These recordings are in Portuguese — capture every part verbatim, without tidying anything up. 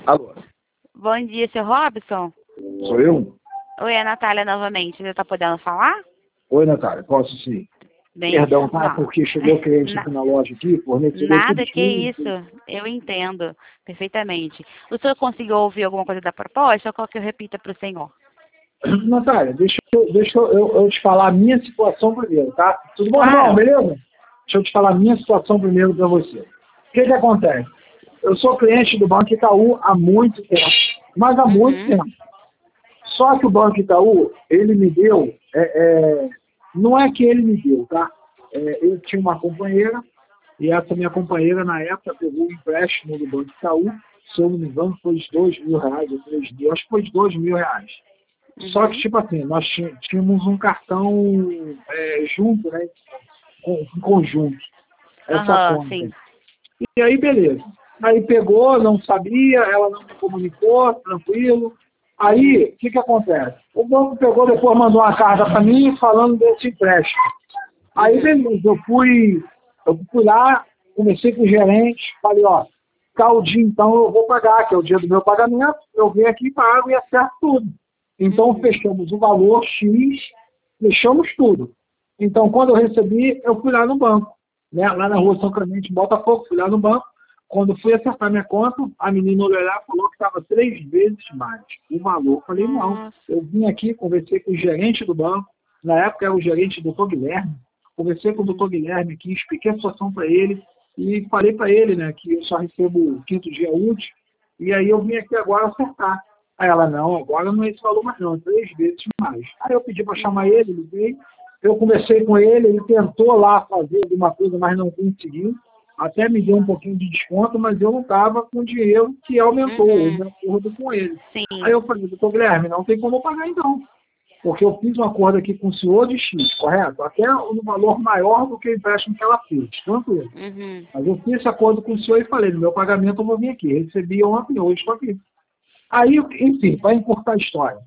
Alô? Bom dia, seu Robson. Sou eu? Oi, é a Natália novamente. Você está podendo falar? Oi, Natália, posso sim. Bem, Perdão, tá? não. Porque chegou cliente Na- aqui na loja aqui, fornecedor Nada tudo que junto. isso. Eu entendo perfeitamente. O senhor conseguiu ouvir alguma coisa da proposta ou qual que eu repita para o senhor? Natália, deixa, eu, deixa eu, eu, eu te falar a minha situação primeiro, tá? Tudo bom, Claro. irmão? Beleza? Deixa eu te falar a minha situação primeiro para você. O que que acontece? Eu sou cliente do Banco Itaú há muito tempo, mas há muito Uhum. tempo. Só que o Banco Itaú, ele me deu, é, é, não é que ele me deu, tá? É, eu tinha uma companheira, e essa minha companheira, na época, pegou um empréstimo do Banco Itaú, se eu não me engano, foi de dois mil reais ou três mil, acho que foi de dois mil reais. Uhum. Só que, tipo assim, nós tí- tínhamos um cartão é, junto, né? Com, em conjunto, essa Aham, conta. sim. E aí, beleza. Aí pegou, não sabia, ela não me comunicou, tranquilo. Aí, o que que acontece? O banco pegou, depois mandou uma carta para mim falando desse empréstimo. Aí, Uhum. beleza, eu fui, eu fui lá, conversei com o gerente, falei, ó, tal dia então eu vou pagar, que é o dia do meu pagamento, eu venho aqui e pago e acerto tudo. Então, Uhum. fechamos o valor X, fechamos tudo. Então, quando eu recebi, eu fui lá no banco, né? Lá na rua São Clemente, Botafogo, fui lá no banco. Quando fui acertar minha conta, a menina olhou lá e falou que estava três vezes mais o valor. Eu falei, não, Nossa. eu vim aqui, conversei com o gerente do banco, na época era o gerente, doutor Guilherme, conversei com o doutor Guilherme aqui, expliquei a situação para ele e falei para ele, né, que eu só recebo o quinto dia útil, e aí eu vim aqui agora acertar. Aí ela, não, agora não é esse valor mais não, é três vezes mais. Aí eu pedi para chamar ele, liguei, eu conversei com ele, ele tentou lá fazer alguma coisa, mas não conseguiu. Até me deu um pouquinho de desconto, mas eu não estava com dinheiro que aumentou o Uhum. meu acordo com ele. Sim. Aí eu falei, doutor Guilherme, não tem como eu pagar então. Porque eu fiz um acordo aqui com o senhor de X, correto? Até no valor maior do que o empréstimo que ela fez, tranquilo. Uhum. Mas eu fiz esse acordo com o senhor e falei, no meu pagamento eu vou vir aqui. Recebi ontem, hoje estou aqui. Aí, enfim, para encurtar a história.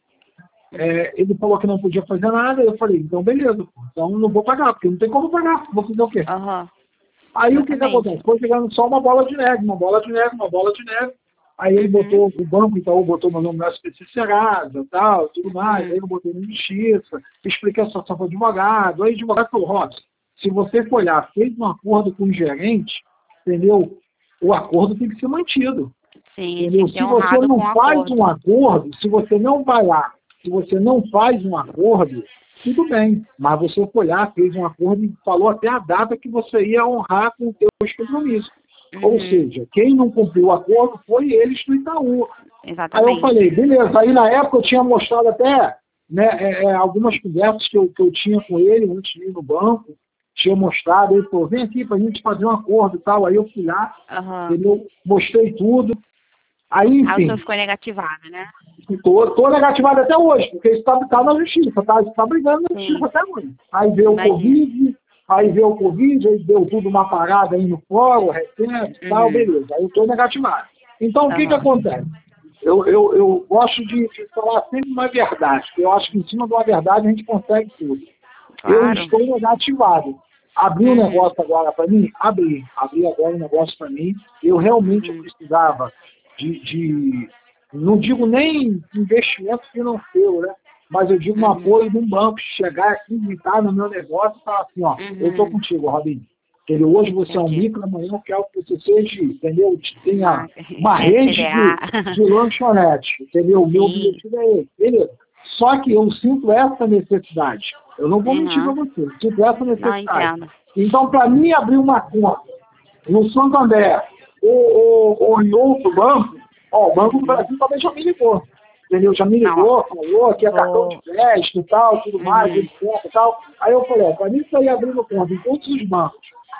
É, ele falou que não podia fazer nada, eu falei, então beleza, pô, então não vou pagar, porque não tem como pagar, vou fazer o quê? Aham. Aí o que que Exatamente. acontece? Foi chegando só uma bola de neve, uma bola de neve, uma bola de neve. Aí ele Uhum. botou, o banco então botou meu nome no S P C Serasa e tal, tudo mais. Uhum. Aí eu botei no justiça, expliquei a situação para o advogado. Aí o advogado falou, Robson, se você for olhar, fez um acordo com o gerente, entendeu? O acordo tem que ser mantido. Sim, tinha Entendeu? que ter Se você honrado com não o faz acordo. um acordo, se você não vai lá, se você não faz um acordo, tudo bem. Mas você foi lá, fez um acordo e falou até a data que você ia honrar com os seus compromissos. Ou Uhum. seja, quem não cumpriu o acordo foi eles do Itaú. Aí eu Exatamente. falei, beleza. Aí na época eu tinha mostrado até né, é, é, algumas conversas que eu, que eu tinha com ele antes de ir no banco. Tinha mostrado, ele falou, vem aqui pra gente fazer um acordo e tal. Aí eu fui lá, Aham. entendeu? Mostrei tudo. Aí, Aí o enfim, senhor ficou negativado, né? estou negativado até hoje, porque isso está tá na justiça, está tá brigando na justiça Sim. até hoje. Aí veio o Imagina. Covid, aí veio o Covid, aí deu tudo uma parada aí no fórum, recente e tal, Uhum. beleza. Aí eu estou negativado. Então, o que que Aham. acontece? Eu, eu, eu gosto de, de falar sempre uma verdade, porque eu acho que em cima de uma verdade a gente consegue tudo. Eu Claro. estou negativado. Abri um Uhum. negócio agora para mim? Abri. Abri agora um negócio para mim. Eu realmente Uhum. precisava de, de, não digo nem investimento financeiro, né? Mas eu digo um Uhum. apoio de um banco, chegar aqui, visitar no meu negócio e falar assim, ó, eu estou Uhum. contigo, Robinho. Entendeu? Hoje você é um Entendi. micro, amanhã eu quero que você seja, entendeu? Tenha Uma uma rede de, S C D A. de lanchonete, entendeu? O meu Sim. objetivo é esse, beleza. Só que eu sinto essa necessidade. Eu não vou mentir para Uhum. você, eu sinto essa Não necessidade. entendo. Então, para mim abrir uma conta no Santander ou, ou, ou em outro banco, ó, o Banco do Uhum. Brasil também já me ligou. Entendeu? Já me Não, ó. ligou, falou que é cartão de Vou. crédito e tal, tudo mais, Uhum. etcétera e tal. Aí eu falei, ó, para mim sair abrindo conta em todos os bancos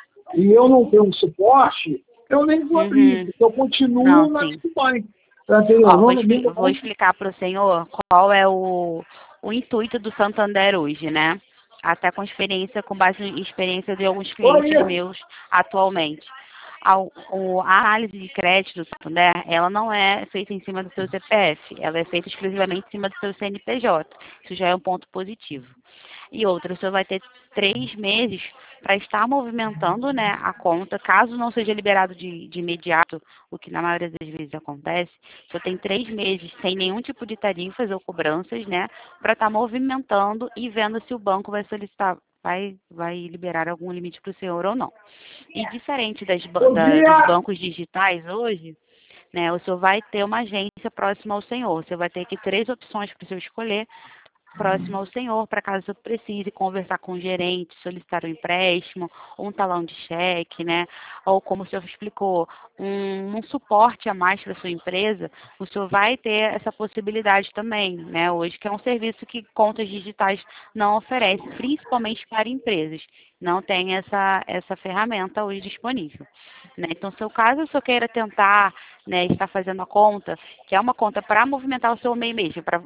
e eu não ter um suporte, eu nem vou abrir, Uhum. porque eu continuo Não, na sim. Citibank. Entendeu? Ó, vou, Não, não, expli- não, vou explicar para o senhor qual é o, o intuito do Santander hoje, né? Até com experiência, com base em experiência de alguns Oi, clientes meus atualmente. A, o- a análise de crédito do Santander, ela não é feita em cima do seu C P F, ela é feita exclusivamente em cima do seu C N P J. Isso já é um ponto positivo. E outra, o senhor vai ter três meses para estar movimentando, né, a conta, caso não seja liberado de, de imediato, o que na maioria das vezes acontece, o senhor tem três meses sem nenhum tipo de tarifas ou cobranças, né, para estar movimentando e vendo se o banco vai solicitar, vai, vai liberar algum limite para o senhor ou não. E diferente das, ba- Bom da- dos dia! bancos digitais hoje, né, o senhor vai ter uma agência próxima ao senhor. Você vai ter aqui três opções para o senhor escolher próximo ao senhor, para caso você precise conversar com o gerente, solicitar um empréstimo, ou um talão de cheque, né? Ou como o senhor explicou, um, um suporte a mais para a sua empresa, o senhor vai ter essa possibilidade também, né? Hoje, que é um serviço que contas digitais não oferece, principalmente para empresas. Não tem essa, essa ferramenta hoje disponível. Né? Então, se o caso o senhor queira tentar, né, estar fazendo a conta, que é uma conta para movimentar o seu MEI mesmo, para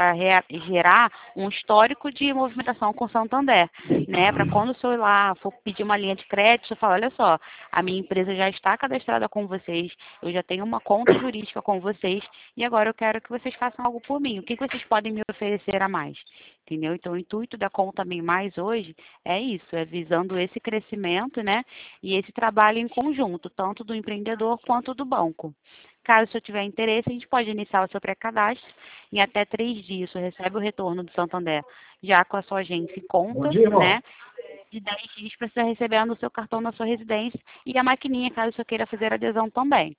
é, gerar um histórico de movimentação com o Santander, né? Para quando o senhor lá for pedir uma linha de crédito, você fala, olha só, a minha empresa já está cadastrada com vocês, eu já tenho uma conta jurídica com vocês, e agora eu quero que vocês façam algo por mim. O que que vocês podem me oferecer a mais? Entendeu? Então, o intuito da Conta Bem Mais hoje é isso, é visando esse crescimento, né? E esse trabalho em conjunto, tanto do empreendedor quanto do banco. Caso o senhor tiver interesse, a gente pode iniciar o seu pré-cadastro. Em até três dias, o senhor recebe o retorno do Santander, já com a sua agência e Bom conta, dia, irmão. né? De dez dias para você recebendo o seu cartão na sua residência e a maquininha, caso o senhor queira fazer adesão também.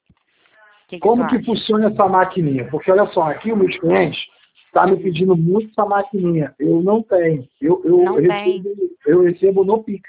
O que, que o Como senhor que acha? funciona essa maquininha? Porque, olha só, aqui o meu cliente está me pedindo muito essa maquininha. Eu não tenho. Eu, eu, Não tem? recebo, eu recebo no Pix.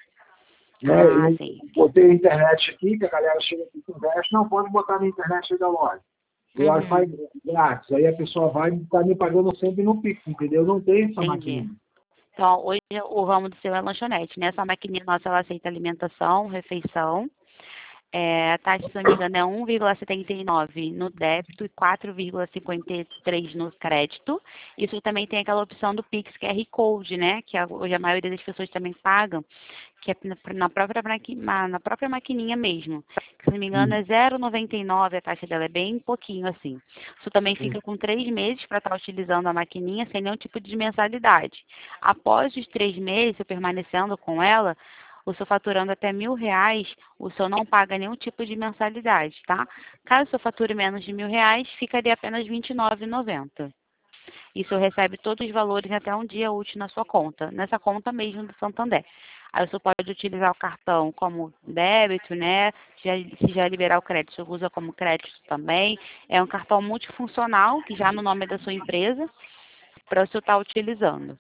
Né? Ah, Eu sim. botei a internet aqui, que a galera chega aqui e conversa, não pode botar na internet aí da loja. Eu acho Uhum, mais grátis. Aí a pessoa vai e está me pagando sempre no Pix, entendeu? Eu não tenho essa entendi. maquininha. Então, hoje o ramo do seu é lanchonete, né? Essa maquininha nossa, ela aceita alimentação, refeição. É, a taxa, se não me engano, é um vírgula setenta e nove no débito e quatro vírgula cinquenta e três no crédito. Isso também tem aquela opção do Pix Q R Code, né? Que a- hoje a maioria das pessoas também pagam, que é na na própria, maqui- na na própria maquininha mesmo. Que, se não me engano, é zero vírgula noventa e nove, a taxa dela é bem pouquinho assim. Isso também fica com três meses para estar utilizando a maquininha sem nenhum tipo de mensalidade. Após os três meses, eu permanecendo com ela, o senhor faturando até mil reais, o senhor não paga nenhum tipo de mensalidade, tá? Caso o senhor fature menos de mil reais, ficaria apenas vinte e nove reais e noventa centavos. E o senhor recebe todos os valores até um dia útil na sua conta, nessa conta mesmo do Santander. Aí o senhor pode utilizar o cartão como débito, né? Já, se já liberar o crédito, o senhor usa como crédito também. É um cartão multifuncional, que já no nome da sua empresa, para o senhor estar utilizando.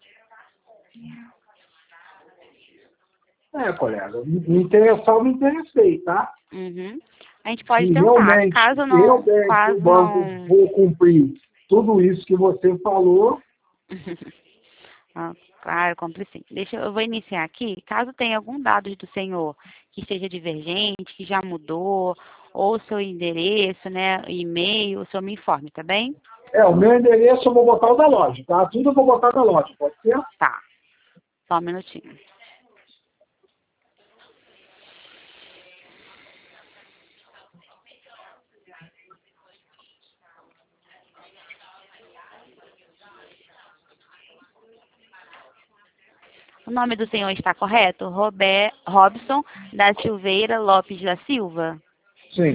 É, colega, me me interessar, eu me interessei, tá? Uhum. A gente pode Se tentar. realmente, Caso se não, realmente o caso banco não. for cumprir tudo isso que você falou, Ah, claro, compre sim. Deixa eu eu vou iniciar aqui. Caso tenha algum dado do senhor que esteja divergente, que já mudou, ou seu endereço, né, e-mail, o senhor me informe, tá bem? é, o meu endereço eu vou botar o da loja, tá? Tudo eu vou botar da loja, pode ser? Tá. Só um minutinho. O nome do senhor está correto? Robé, Robson da Silveira Lopes da Silva. Sim.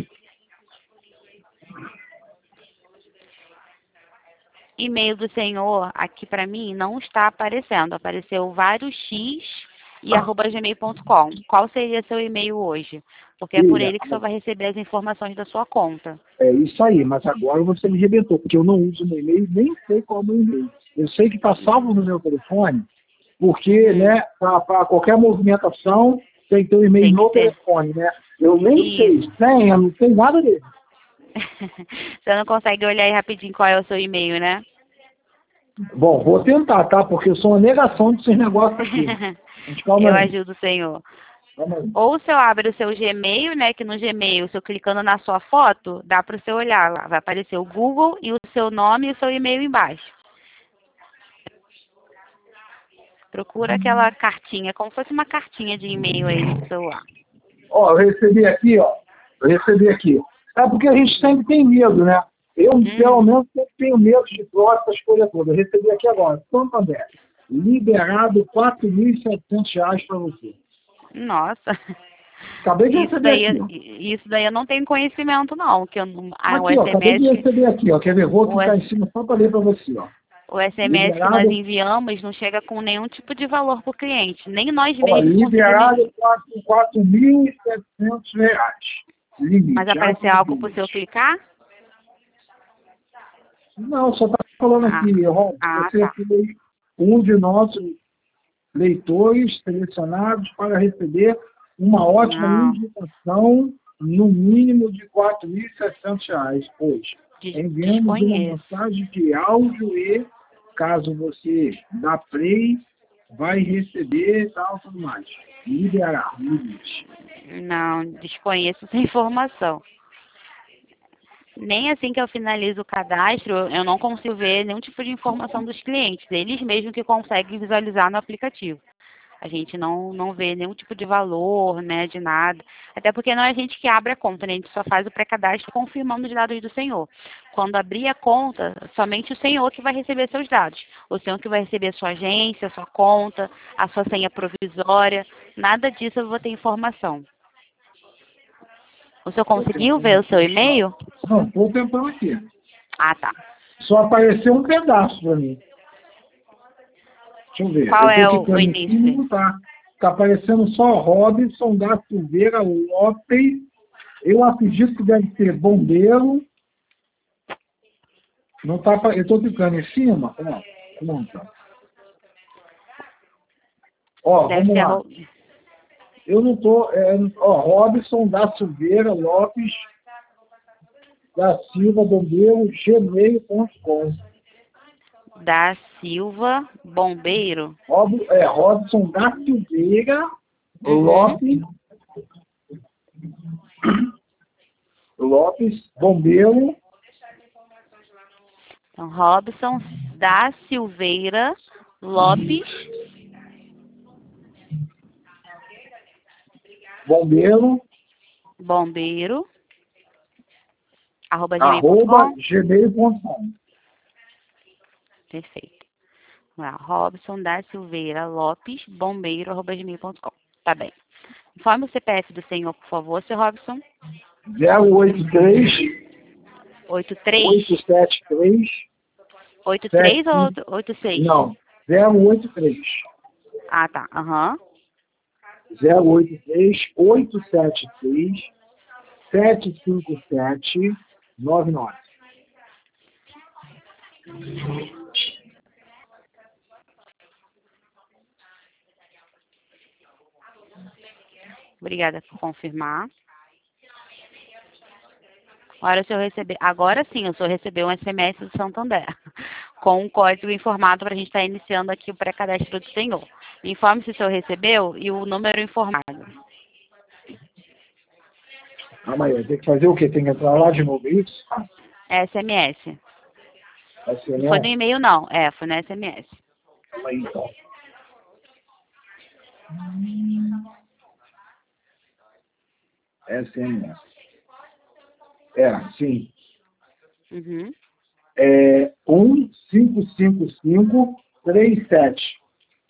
E-mail do senhor aqui para mim não está aparecendo. Apareceu vários X e arroba gmail ponto com. Qual seria seu e-mail hoje? Porque é por Filha, ele que o senhor vai receber as informações da sua conta. é isso aí, mas agora você me arrebentou, porque eu não uso meu e-mail, nem sei qual é o meu e-mail. Eu sei que está salvo no meu telefone, porque, Uhum. né, para qualquer movimentação tem que ter o e-mail Tem que no ter. telefone, né? Eu nem sei, Isso. senha, não tem nada dele. Você não consegue olhar aí rapidinho qual é o seu e-mail, né? Bom, vou tentar, tá? Porque eu sou uma negação desses negócios aqui. Mas calma Eu aí, ajudo o senhor. calma aí. Ou o senhor abre o seu Gmail, né? Que no Gmail, o senhor clicando na sua foto, dá para o senhor olhar lá. Vai aparecer o Google e o seu nome e o seu e-mail embaixo. Procura aquela cartinha, como se fosse uma cartinha de e-mail aí no celular. Ó, eu recebi aqui, ó. Eu recebi aqui. É porque a gente sempre tem medo, né? Eu, Hum. pelo menos, sempre tenho medo de fraude, essas coisas todas. Eu recebi aqui agora. Santander. Liberado quatro mil e setecentos reais para você. Nossa. Acabei de Isso receber daí, aqui. isso daí eu não tenho conhecimento, não. Que eu, não- ah, o Aqui, ó. Acabei de S M S, receber aqui, ó. Quer ver? Vou o, clicar S- em cima só para ler para você, ó. o S M S que nós Liberado, enviamos não chega com nenhum tipo de valor para o cliente. Nem nós ó, mesmos conseguimos. liberado quatro mil e setecentos reais. Limite. Mas aparecer algo para o seu clicar? Não, só está falando Ah, aqui, ó, ah, você tá. foi um de nossos leitores selecionados para receber uma ótima Não. indicação no mínimo de quatro mil e setecentos reais hoje. Des- Enviamos uma Desconheço. mensagem de áudio e, caso você dá play, vai receber e tal, tudo mais. Liberar, limite. Não, desconheço essa informação. Nem assim que eu finalizo o cadastro, eu não consigo ver nenhum tipo de informação dos clientes. Eles mesmos que conseguem visualizar no aplicativo. A gente não, não vê nenhum tipo de valor, né, de nada. Até porque não é a gente que abre a conta, né? A gente só faz o pré-cadastro confirmando os dados do senhor. Quando abrir a conta, somente o senhor que vai receber seus dados. O senhor que vai receber a sua agência, a sua conta, a sua senha provisória. Nada disso eu vou ter informação. O senhor conseguiu ver o seu e-mail? Não, estou tentando aqui. Ah, tá. Só apareceu um pedaço para mim. Deixa eu ver. Qual Eu é tô o, o clicando em cima e início? não tá. Tá aparecendo só Robson da Silveira Lopes. Eu acredito que deve ser bombeiro. Não tá, apa- eu tô clicando em cima. Ó, conta. Ó, Deve vamos ser lá. arro... Eu não tô. É, ó, Robson da Silveira Lopes da Silva Bombeiro gmail ponto com. da Silva Bombeiro. Rob, é, Robson da Silveira Uhum. Lopes. Lopes, bombeiro. Então, Robson da Silveira Lopes. Bombeiro. Bombeiro. Arroba gmail ponto Arroba com. gmail ponto com. Perfeito. Vamos lá, Robson da Silveira Lopes, bombeiro, arroba gmail ponto com. Tá bem. Informe o C P F do senhor, por favor, seu Robson. zero oito três, oito três. oito sete três, oito sete três ou oito seis? não, zero oito três, Ah, tá. Aham. zero oito três, oito sete três, sete cinco sete, nove nove. Obrigada por confirmar. Agora, se eu receber, agora sim, o senhor recebeu um S M S do Santander, com um código informado para a gente estar iniciando aqui o pré-cadastro do senhor. Informe se o senhor recebeu e o número informado. Amanhã, tem que fazer o quê? Tem que entrar lá de novo, é isso? É S M S. S Não M foi no S? e-mail, não. É, foi no S M S. Amanhã, então. S M S. É, sim. Uhum. É um cinco cinco cinco três sete.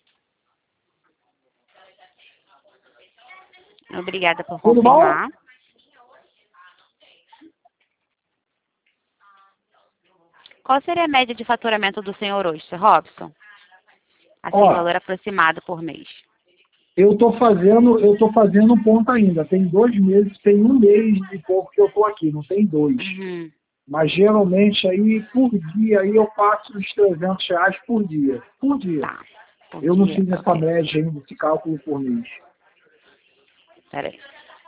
Obrigada por Tudo bom? confirmar. Qual seria a média de faturamento do senhor hoje, seu Robson? Assim, Ó, valor aproximado por mês. eu tô fazendo, eu tô fazendo um ponto ainda. Tem dois meses, tem um mês e pouco que eu tô aqui, não tem dois. Uhum. Mas geralmente aí por dia aí eu passo os trezentos reais por dia. Por dia. Tá. Por Eu não dia, fiz essa ok. média ainda, esse cálculo por mês. Peraí.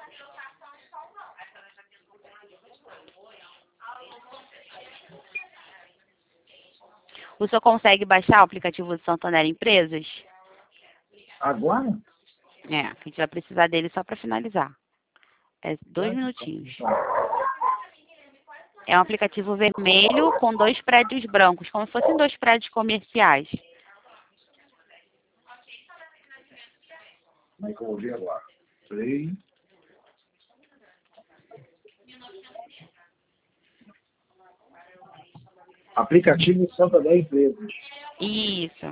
O senhor consegue baixar o aplicativo do Santander Empresas? Agora? É, a gente vai precisar dele só para finalizar. É dois minutinhos. É um aplicativo vermelho com dois prédios brancos, como se fossem dois prédios comerciais. Como é que eu vou ver agora? Play. Aplicativo Santander Empresas. Isso.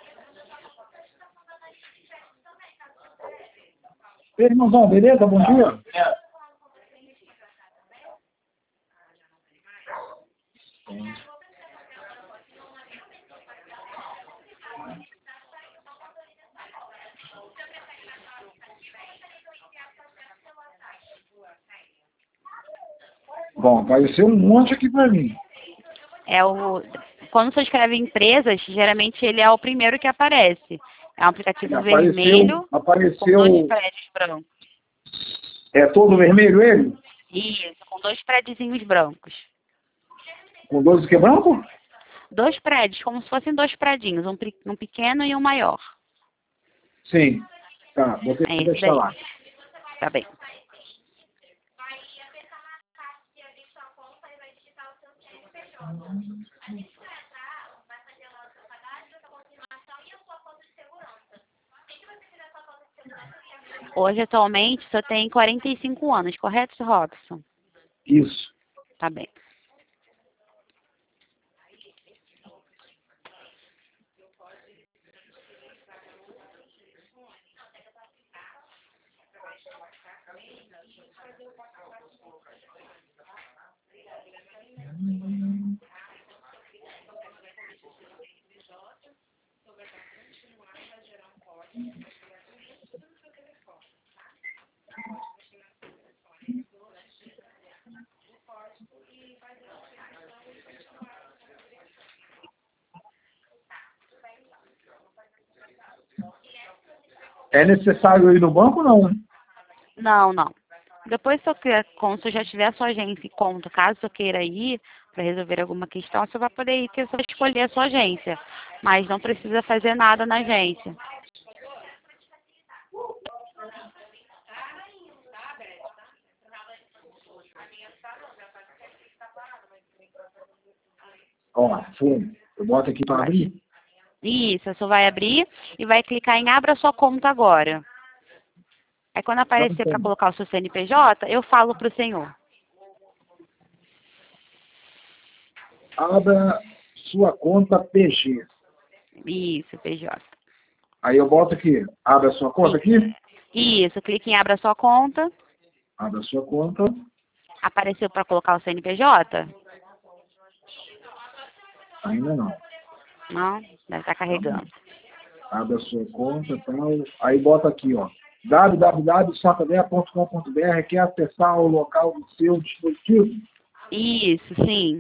Ei, irmãozão, beleza? Bom dia. Bom, apareceu um monte aqui para mim. É o... Quando você escreve empresas, geralmente ele é o primeiro que aparece. É um aplicativo Apareceu, vermelho com apareceu, dois prédios brancos. é todo vermelho ele? Isso, com dois prédiozinhos brancos. Com doze que é branco? Dois prédios, como se fossem dois predinhos, um, pe- um pequeno e um maior. Sim. Tá, vou ter É que esse deixar daí. lá. Tá bem. Hoje, atualmente, você tem quarenta e cinco anos, correto, senhor Robson? Isso. Tá bem. É necessário ir no banco ou não? Não, não. Depois, se eu quer, quando você já tiver a sua agência e conta, caso você queira ir para resolver alguma questão, você vai poder ir, que você vai escolher a sua agência. Mas não precisa fazer nada na agência. Ó, foi. Eu boto aqui para abrir. Isso, você vai abrir e vai clicar em Abra sua conta agora. Aí quando aparecer para colocar o seu C N P J, eu falo para o senhor. Abra sua conta P G. Isso, P J. Aí eu boto aqui. Abra sua conta aqui. Isso, clique em Abra sua conta. Abra sua conta. Apareceu para colocar o C N P J? Ainda não. Não? Deve estar carregando. Abra sua conta e tal. Aí bota aqui, ó. w w w ponto santander ponto com ponto b r. Quer acessar o local do seu dispositivo? Isso, sim.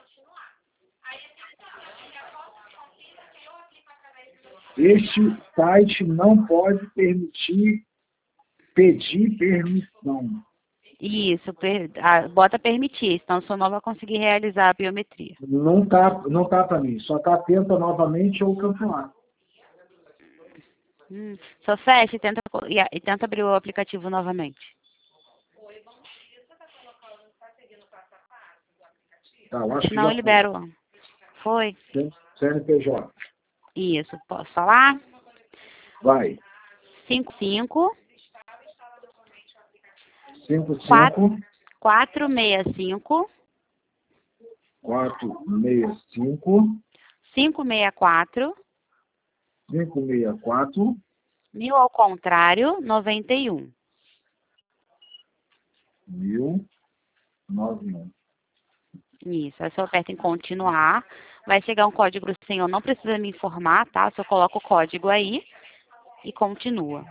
Este site não pode permitir pedir permissão. Isso, per, ah, bota permitir, senão o senhor não vai conseguir realizar a biometria. Não tá, não tá para mim. Só tá tenta novamente ou cancelar. Hum, só fecha e tenta, co- e, a- e tenta abrir o aplicativo novamente. Tá, eu acho que Senão já eu libero. Foi? foi. C N P J. Isso, posso falar? Vai. cinco cinco cinco quatro cinco quatro seis cinco quatro seis cinco cinco seis quatro cinco seis quatro mil ao contrário noventa e um. mil nove um. Isso, aí você aperta em continuar. Vai chegar um código do senhor, não precisa me informar, tá? Só coloca o código aí e continua.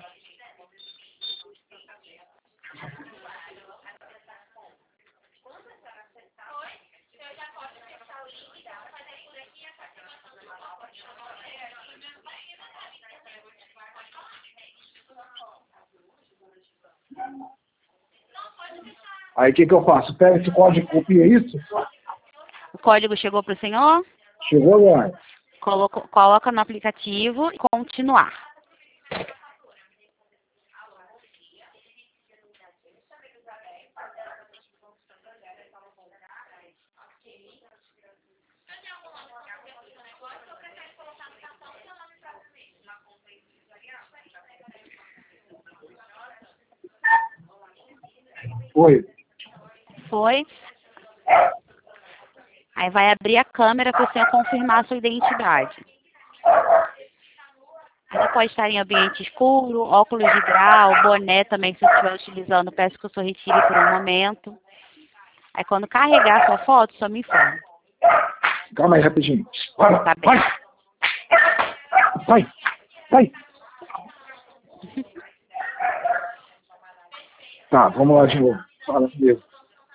Aí o que, que eu faço? Pega esse código e copia isso? O código chegou para o senhor? Chegou agora. Coloca, coloca no aplicativo e continuar. Foi. Foi. Aí vai abrir a câmera para o senhor confirmar a sua identidade. Ainda pode estar em ambiente escuro, óculos de grau, boné também, se você estiver utilizando, peço que o senhor retire por um momento. Aí quando carregar a sua foto, só me informa. Calma aí, rapidinho. Vai, Tá bem. vai! Vai, vai! Tá, vamos lá de novo. Fala comigo.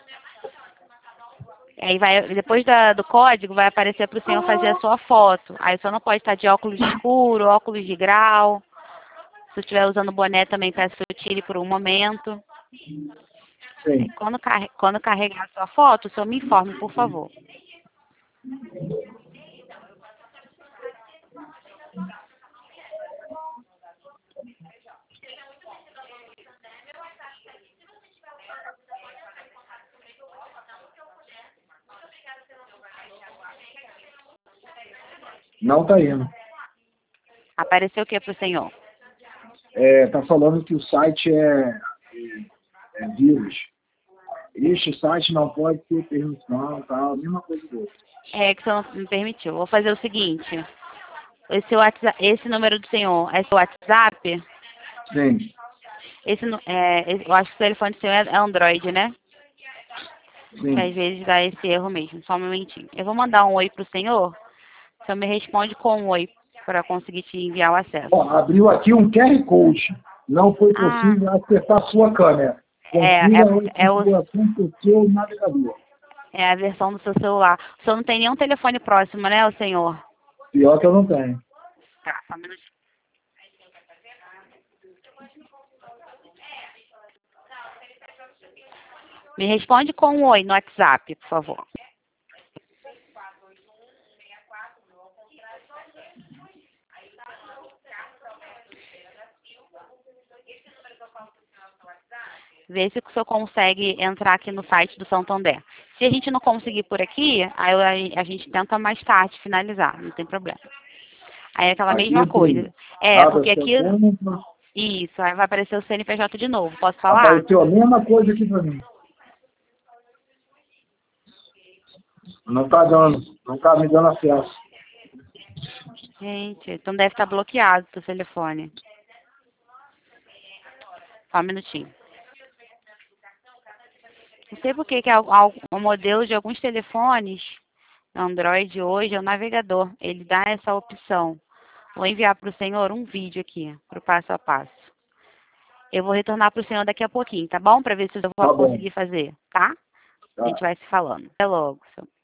Aí vai, depois da, do código, vai aparecer para o senhor fazer a sua foto. Aí o senhor não pode estar de óculos escuro, óculos de grau. Se estiver usando boné também, peço que eu tire por um momento. Sim. Quando, carre, quando carregar a sua foto, o senhor me informe, por favor. Não tá indo. Apareceu o que para o senhor? É, tá falando que o site é, é, é vírus. Este site não pode ter permissão, tal, a mesma coisa do outro. É que o senhor não me permitiu. Vou fazer o seguinte. Esse, WhatsApp, esse número do senhor é seu WhatsApp? Sim, Esse, nu- é, esse- eu acho que o telefone do senhor é é Android, né? Que sim. às vezes dá esse erro mesmo. Só um momentinho. Eu vou mandar um oi pro senhor. O senhor me responde com um oi para conseguir te enviar o acesso. Ó, abriu aqui um Q R Code. Não foi Ah, possível acertar a sua câmera. é, é, Confira porque- a é, o, configuração do seu navegador. é a versão do seu celular. O senhor não tem nenhum telefone próximo, né, o senhor? Pior que eu não tenho. Tá, só um minutinho. Me responde com um oi no WhatsApp, por favor. Vê se o senhor consegue entrar aqui no site do Santander. Se a gente não conseguir por aqui, aí a a gente tenta mais tarde finalizar, não tem problema. Aí é aquela Aqui mesma coisa. É, abra porque sua aqui, conta. isso, aí vai aparecer o C N P J de novo. Posso falar? Apareceu a mesma coisa aqui pra mim. Não tá dando. Não tá me dando acesso. Gente, então deve estar bloqueado o telefone. Só um minutinho. Não sei por que que al- al- o modelo de alguns telefones Android hoje é o navegador. Ele dá essa opção. Vou enviar para o senhor um vídeo aqui, para o passo a passo. Eu vou retornar para o senhor daqui a pouquinho, tá bom? Para ver se eu Tá vou bom. conseguir fazer, tá? A Tá. gente vai se falando. Até logo, senhor.